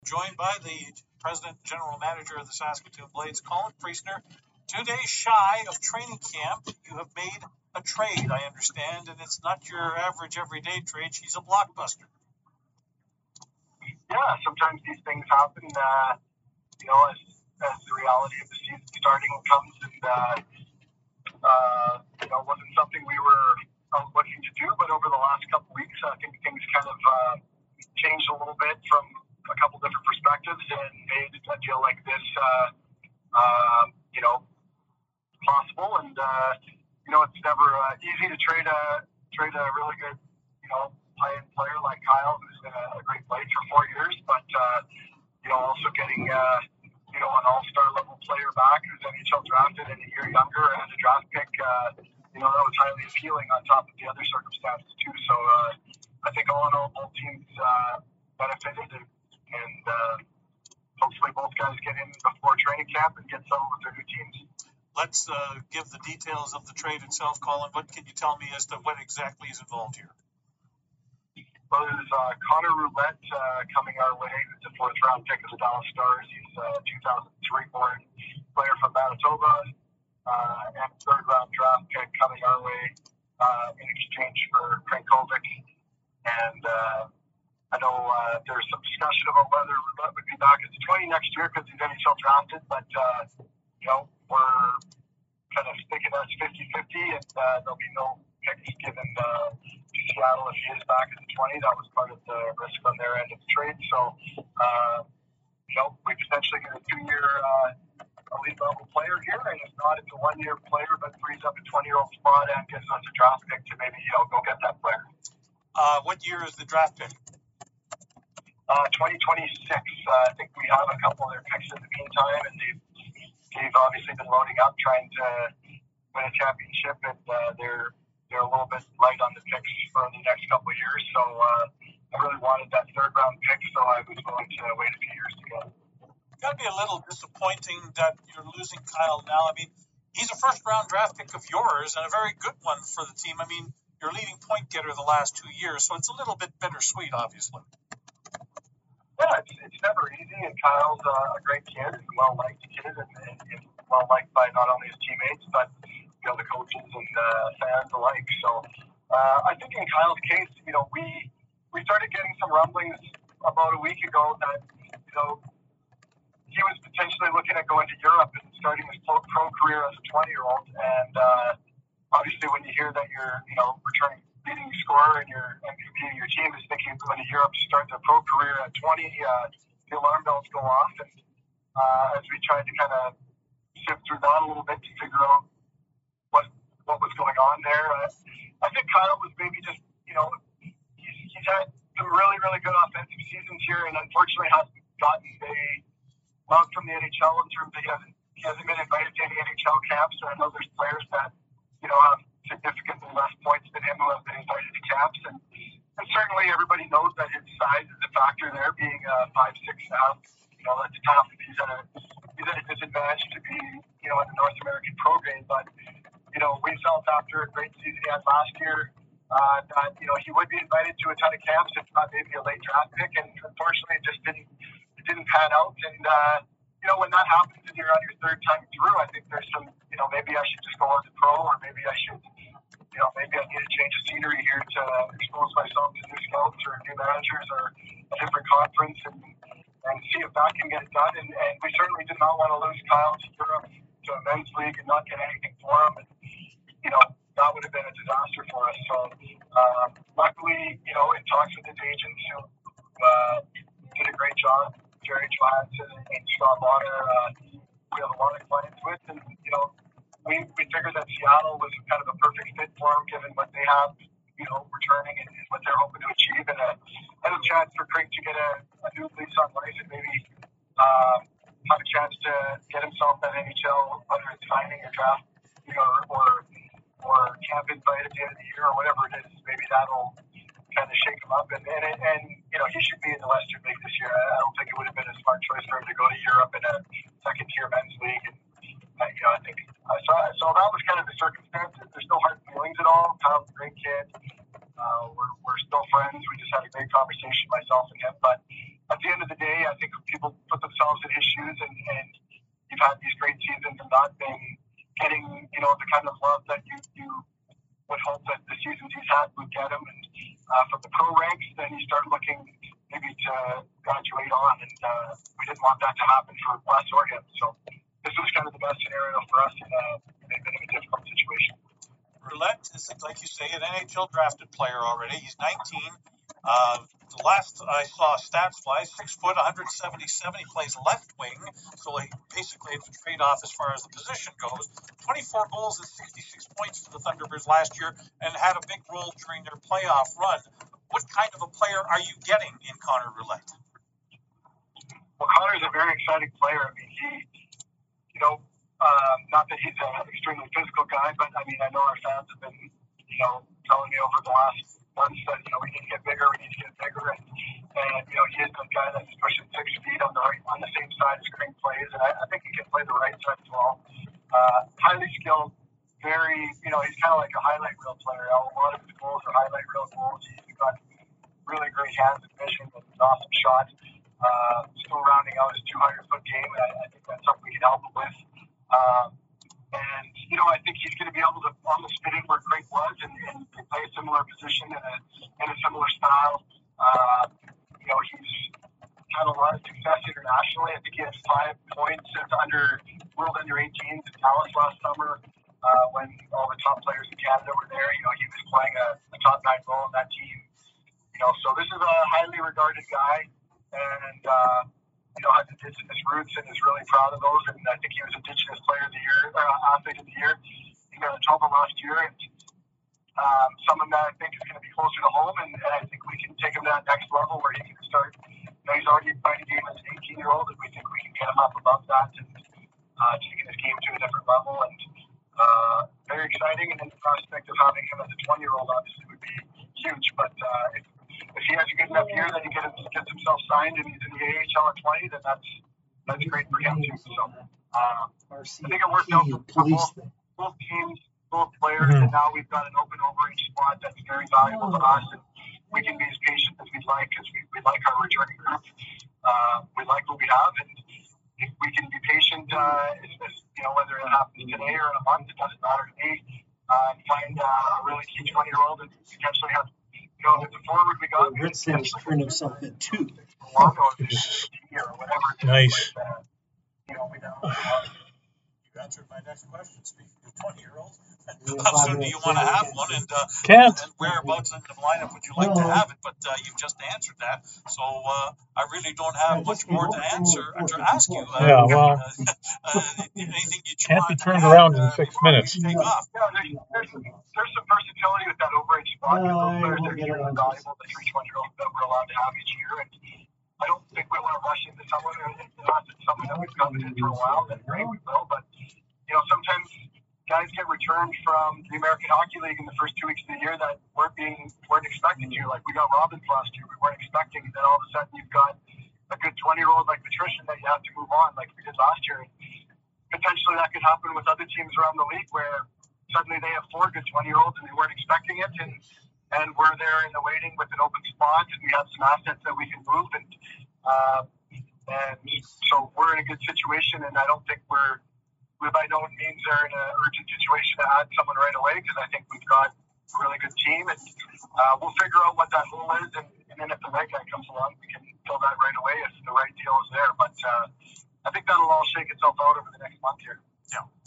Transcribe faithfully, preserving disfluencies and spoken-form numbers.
Joined by the president and general manager of the Saskatoon Blades, Colin Priestner. Two days shy of training camp, you have made a trade, I understand, and it's not your average everyday trade. She's a blockbuster. Yeah, sometimes these things happen, uh, you know, as, as the reality of the season starting comes, and, uh, uh, you know, it wasn't something we were uh, looking to do, but over the last couple weeks, I think things kind of uh, changed a little bit from a couple different perspectives and made a deal like this, uh, uh, you know, possible. And, uh, you know, it's never uh, easy to trade a, trade a really good, you know, high-end player like Kyle, who's been a, a great Blade for four years, but, uh, you know, also getting, uh, you know, an all-star level player back who's N H L drafted and a year younger and a draft pick, uh, you know, that was highly appealing on top of the other circumstances too. So uh, I think all in all, both teams uh, benefited, and, and uh, hopefully both guys get in before training camp and get settled with their new teams. Let's uh, give the details of the trade itself, Colin. What can you tell me as to what exactly is involved here? Well, there's uh, Connor Roulette uh, coming our way. He's a fourth round pick of the Dallas Stars. He's a two thousand three born player from Manitoba, uh, and third round draft pick coming our way uh, in exchange for Krankovic. And uh, I know uh, there's some discussion about whether Roulette would be back at the twenty next year because he's N H L drafted, but uh, you know, we're kind of thinking that's fifty-fifty, and uh, there'll be no picks given uh, to Seattle if he is back at the twenty. That was part of the risk on their end of the trade. So, uh, you know, we potentially get a two-year uh, elite level player here, and if not, it's a one-year player, but frees up a twenty-year-old spot and gives us a draft pick to maybe, you know, go get that player. Uh, what year is the draft pick? Uh, twenty twenty-six. Uh, I think we have a couple of their picks in the meantime, and they've, they've obviously been loading up, trying to win a championship, and uh, they're they're a little bit light on the picks for the next couple of years. So uh, I really wanted that third round pick, so I was willing to wait a few years to get it. It's got to be a little disappointing that you're losing Kyle now. I mean, he's a first round draft pick of yours and a very good one for the team. I mean, your leading point getter the last two years, so it's a little bit bittersweet, obviously. Yeah, it's, it's never easy, and Kyle's uh, a great kid and a well-liked kid, and, and, and well-liked by not only his teammates, but, you know, the coaches and uh, fans alike. So uh, I think in Kyle's case, you know, we we started getting some rumblings about a week ago that, you know, he was potentially looking at going to Europe and starting his pro, pro career as a twenty-year-old. And uh, obviously when you hear that you're, you know, returning leading scorer and your M V P of your team is thinking of going to Europe to start their pro career at twenty, uh, the alarm bells go off. And uh, as we tried to kind of sift through that a little bit to figure out what what was going on there, uh, I think Kyle was maybe just, you know, he's, he's had some really, really good offensive seasons here, and unfortunately hasn't gotten a love from the N H L in terms of he hasn't, he hasn't been invited to any N H L camps. So I know there's players that, you know, have significantly less points than him who have been invited to camps, and, and certainly everybody knows that his size is a factor there, being uh, five six now. You know, that's tough. He's at a he's at a disadvantage to be, you know, in the North American pro game. But you know, we felt after a great season he had last year uh, that, you know, he would be invited to a ton of camps, if not maybe a late draft pick, and unfortunately it just didn't it didn't pan out. And uh, you know, when that happens and you're on your third time through, I think there's some, you know, maybe I should just go on to pro, or maybe I should, you know, maybe I need to change the scenery here to expose myself to new scouts or new managers or a different conference, and, and see if that can get it done. And, and we certainly did not want to lose Kyle to Europe, to a men's league, and not get anything for him. And, you know, that would have been a disaster for us. So um, luckily, you know, in talks with his agents who uh, did a great job, Jerry Johansson and Scott Bonner, uh, we have a lot of clients with, and, you know, we, we figured that Seattle was kind of a perfect fit for them, given what they have, you know, returning and, and what they're hoping to achieve, and a, and a chance for Craig to get a, a new lease on life and maybe uh, have a chance to get himself that N H L, whether it's signing or draft, you know, or or camp invite at the end of the year or whatever it is. Maybe that'll kind of shake him up, and and, and you know, he should be in the Western League this year. I don't think it would have been a smart choice for him to go to Europe in a second tier men's league. And, uh, you know, I think uh, so. So that was kind of the circumstances. There's no hard feelings at all. Kyle's a great kid. Uh, we're we're still friends. We just had a great conversation, myself and him. But at the end of the day, I think people put themselves in his shoes, and, and you've had these great seasons and not been getting, you know, the kind of love that you, you would hope that the seasons he's had would get him. And uh, from the pro ranks, then he started looking maybe to graduate on, and uh, we didn't want that to happen for Wes or him. So this was kind of the best scenario for us in a, in a bit of a difficult situation. Roulette is, like you say, an N H L drafted player already. He's nineteen. Uh, the last I saw stats-wise, six foot, one hundred seventy-seven. He plays left wing, so he basically it's a trade-off as far as the position goes. twenty-four goals and sixty-six points for the Thunderbirds last year, and had a big role during their playoff run. What kind of a player are you getting in Connor Roulette? Well, Connor's a very exciting player. I mean, he, you know, um, not that he's an extremely physical guy, but I mean, I know our fans have been, you know, telling me over the last months that, you know, we need to get bigger, we need to get bigger, and, and you know, he is a guy that's pushing six feet on the right, on the same side as Crane plays, and I, I think he can play the right side as well. Uh, highly skilled, very, you know, he's kind of like a highlight reel player. A lot of his goals are highlight reel goals. He's got really great hands and vision and an awesome shot. Uh, still rounding out his two hundred foot game, and I, I think that's something we can help him with. Um, and, you know, I think he's going to be able to almost fit in where Craig was and, and play a similar position in a, in a similar style. Uh, you know, he's had a lot of success internationally. I think he had five points as under World Under eighteens in Dallas last summer uh, when all the top players in Canada were there. You know, he was playing a, a top nine role in that team. You know, so this is a highly regarded guy, and uh, you know, has Indigenous roots and is really proud of those. And I think he was Indigenous Player of the Year, uh, Athlete of the Year in Manitoba last year. And um, someone that I think is going to be closer to home, and, and I think we can take him to that next level where he can start. You know, he's already playing a game as an eighteen-year-old, and we think we can get him up above that and uh, taking his game to a different level. And uh, very exciting. And then the prospect of having him as a twenty-year-old obviously would be huge. But uh, if, if he has a good enough year that he gets, gets himself signed and he's in the A H L at twenty, then that's that's great for him too. So uh, I think it worked out for, for both, both teams, both players, mm-hmm. and now we've got an open overage spot that's very valuable to us, and we can be as patient as we'd like because we, we like our returning group. Uh, we like what we have, and if we can be patient, uh, it's, it's, you know, whether it happens today or in a month, it doesn't matter to me. Uh, and find uh, a really key twenty-year-old and potentially have. You know, if it's a forward we got, well, Ritz said he's turned himself in two. Nice. But, uh, you know, we know. You answered my next question. Speaking of twenty-year-olds, how soon do you want to have one, and, uh, Can't. and whereabouts in the lineup would you like to have it? But uh, you've just answered that, so uh, I really don't have much more to answer or to ask you. Uh, Yeah, well, uh, uh, anything you can't be want to turned add, around in uh, six before we minutes. Take off. Yeah, there's, there's, some, there's some versatility with that overage spot. No, Those I players won't are get it extremely on valuable, the three twenty-year-olds that we're allowed to have each year. And I don't think we want to rush into someone, unless it's someone that we've coveted for a while, then great, we will. But, you know, sometimes guys get returned from the American Hockey League in the first two weeks of the year that weren't being weren't expected to. Like we got Robbins last year, we weren't expecting, and then all of a sudden you've got a good twenty-year-old like Patrician that you have to move on, like we did last year. Potentially that could happen with other teams around the league where suddenly they have four good twenty-year-olds and they weren't expecting it, and and we're there in the waiting with an open spot, and we have some assets that we can move, and uh, and so we're in a good situation, and I don't think we're we by no means are in an urgent situation to add someone right away, because I think we've got a really good team, and uh, we'll figure out what that hole is, and, and then if the right guy comes along, we can fill that right away if the right deal is there. But uh, I think that'll all shake itself out over the next month here. Yeah.